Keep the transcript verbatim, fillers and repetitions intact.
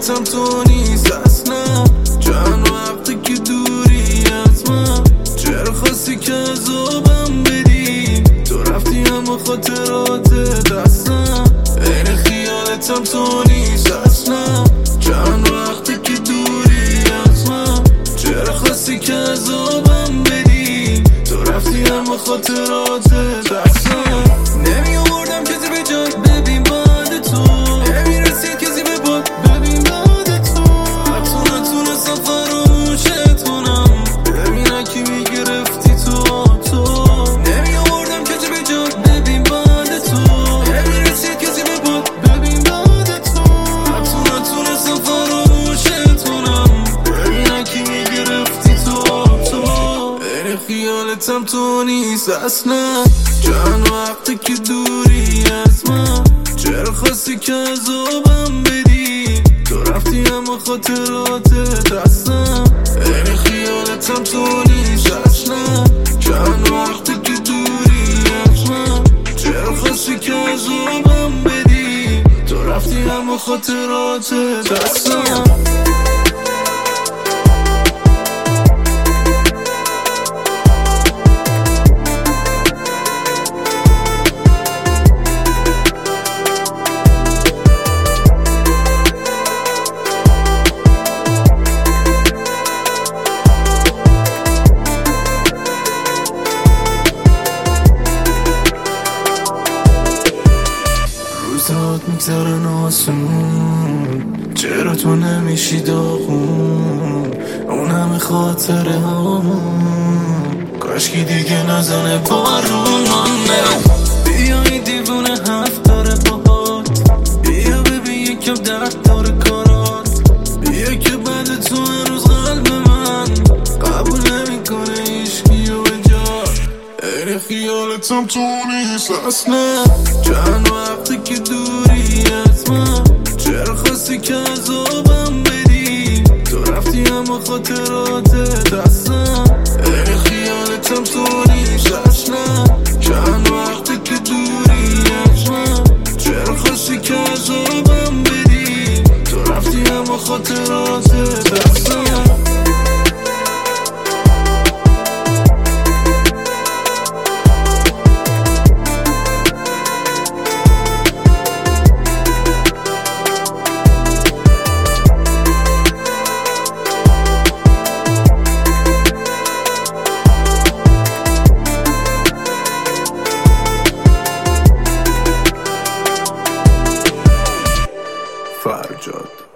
خیالتم تو نیست اصلا. چند وقتی که دوری از من، چرا خواستی که عذابم بدی؟ تو رفتی اما خاطرات دستم، این خیالتم تو نیست اصلا. چند وقتی که دوری از من، چرا خواستی که عذابم بدی؟ تو رفتی اما خاطرات دستم. نمی آوردم کسی به جان، ببین بعد تو نمی رسید کسی به باد، ببین بعد تو حتی نتونستم فراموشت کنم. ببینم کی میگرفتی تو تو نمی آوردم کسی به جان، ببین بعد تو نمی رسید کسی به باد، ببین بعد تو حتی نتونستم فراموشت کنم. ببینم کی میگرفتی تو تو این خیالتم تو نیست اصلا. چند وقتی که دوری از من، چرا خواستی که عذابم بدی؟ تو رفتی اما خاطرات دستم، این خیالتم تو نیست اصلا. چند وقتی که دوری از من، چرا خواستی که عذابم بدی؟ تو رفتی اما خاطرات دستم. روزات میگذرن آسمون، چرا تو نمیشی داغون؟ اون همه خاطره همون، کاشکی دیگه نزنه بارون. بیا این دیوونه هفت داره باهات، بیا ببین یکم درد داره کارات، بیا که بعد تو هنوز قلب من قبول نمیکنه عشقی و بجات. این خیالتم تو نیست اصلا. چند وقتی که دوری از من، چرا خواستی که عذابم بدی؟ تو رفتی اما خاطرات دستم، این خیالتم تو نیست اصلا. چند وقتی که دوری از من، چرا خواستی که عذابم بدی؟ تو رفتی اما خاطرات دستم. فرجاد